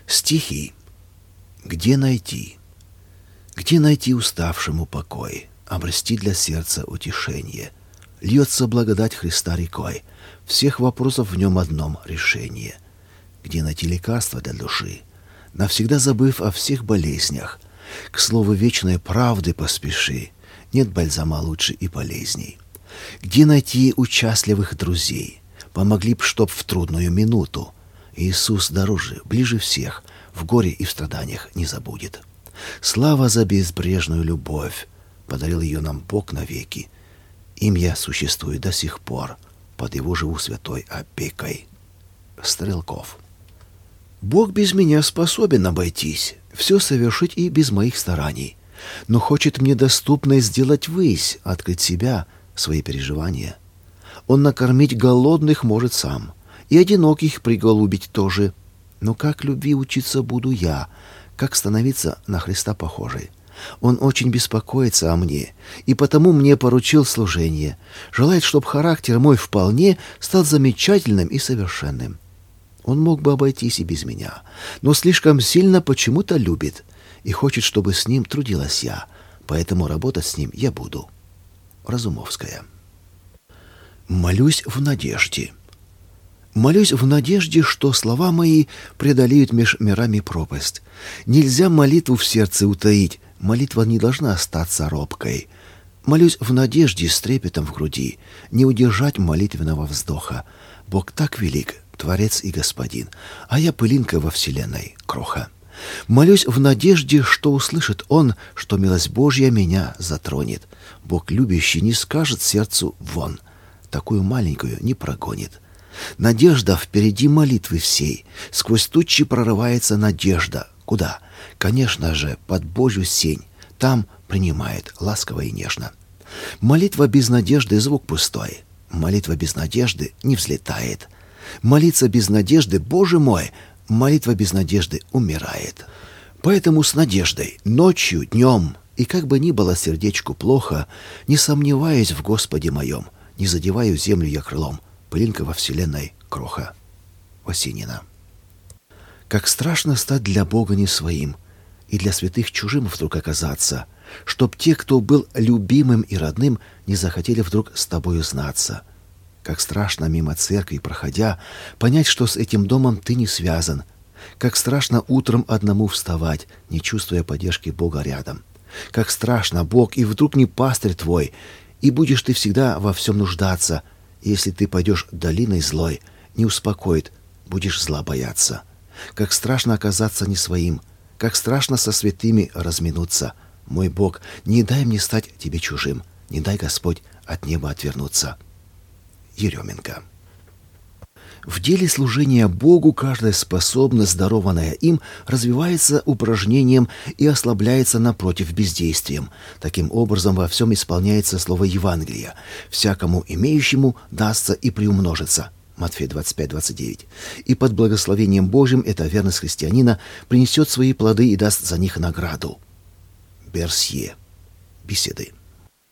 Стихи. Где найти? Где найти уставшему покой, обрести для сердца утешение? Льется благодать Христа рекой, всех вопросов в нем одном решение. Где найти лекарство для души, навсегда забыв о всех болезнях? К слову вечной правды поспеши, нет бальзама лучше и полезней. Где найти участливых друзей, помогли б, чтоб в трудную минуту? Иисус дороже, ближе всех, в горе и в страданиях не забудет. Слава за безбрежную любовь, подарил ее нам Бог навеки. Им я существую до сих пор, под его живу святой опекой. Стрелков. Бог без меня способен обойтись, все совершить и без моих стараний, но хочет мне доступной сделать высь, открыть себя, свои переживания. Он накормить голодных может сам, и одиноких приголубить тоже. Но как любви учиться буду я, как становиться на Христа похожей? Он очень беспокоится о мне, и потому мне поручил служение. Желает, чтоб характер мой вполне стал замечательным и совершенным. Он мог бы обойтись и без меня, но слишком сильно почему-то любит и хочет, чтобы с ним трудилась я, поэтому работать с ним я буду. Разумовская. Молюсь в надежде. Молюсь в надежде, что слова мои преодолеют меж мирами пропасть. Нельзя молитву в сердце утаить, молитва не должна остаться робкой. Молюсь в надежде с трепетом в груди, не удержать молитвенного вздоха. Бог так велик, Творец и Господин, а я пылинка во вселенной, кроха. Молюсь в надежде, что услышит Он, что милость Божья меня затронет. Бог любящий не скажет сердцу «вон», такую маленькую не прогонит. Надежда впереди молитвы всей. Сквозь тучи прорывается надежда. Куда? Конечно же, под Божью сень. Там принимает ласково и нежно. Молитва без надежды — звук пустой. Молитва без надежды не взлетает. Молиться без надежды, Боже мой, молитва без надежды умирает. Поэтому с надеждой, ночью, днем, и как бы ни было сердечку плохо, не сомневаясь в Господе моем, не задеваю землю я крылом, пылинка во вселенной, кроха. Васенина. Как страшно стать для Бога не своим и для святых чужим вдруг оказаться, чтоб те, кто был любимым и родным, не захотели вдруг с тобою знаться. Как страшно мимо церкви проходя понять, что с этим домом ты не связан. Как страшно утром одному вставать, не чувствуя поддержки Бога рядом. Как страшно, Бог, и вдруг не пастырь твой, и будешь ты всегда во всем нуждаться. Если ты пойдешь долиной злой, не успокоит, будешь зла бояться. Как страшно оказаться не своим, как страшно со святыми разминуться. Мой Бог, не дай мне стать тебе чужим, не дай, Господь, от неба отвернуться. Еременко. В деле служения Богу каждая способность, дарованная им, развивается упражнением и ослабляется напротив бездействием. Таким образом, во всем исполняется слово Евангелия. «Всякому имеющему дастся и приумножится». Матфея 25:29. И под благословением Божьим эта верность христианина принесет свои плоды и даст за них награду. Берсье. Беседы.